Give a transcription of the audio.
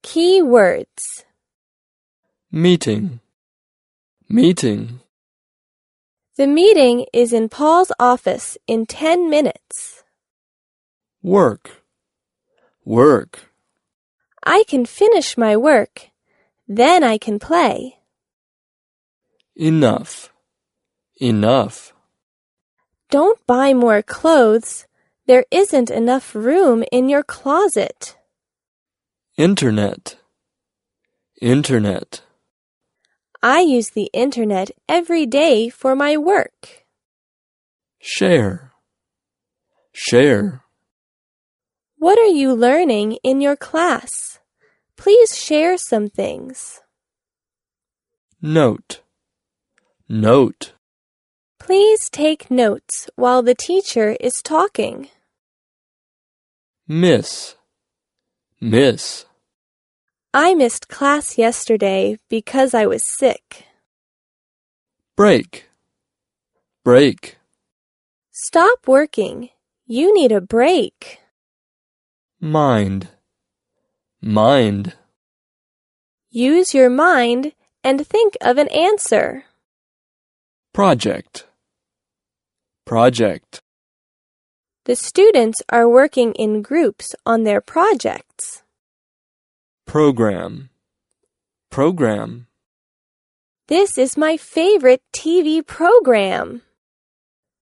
Key words. Meeting. Meeting. The meeting is in Paul's office in 10 minutes. Work. Work. I can finish my work. Then I can play. Enough. Enough. Don't buy more clothes. There isn't enough room in your closet. Internet. Internet. I use the internet every day for my work. Share. Share. What are you learning in your class? Please share some things. Note. Note. Please take notes while the teacher is talking. Miss. Miss. I missed class yesterday because I was sick. Break. Break. Stop working. You need a break. Mind. Mind. Use your mind and think of an answer. Project. Project. The students are working in groups on their projects. Program. Program. This is my favorite TV program.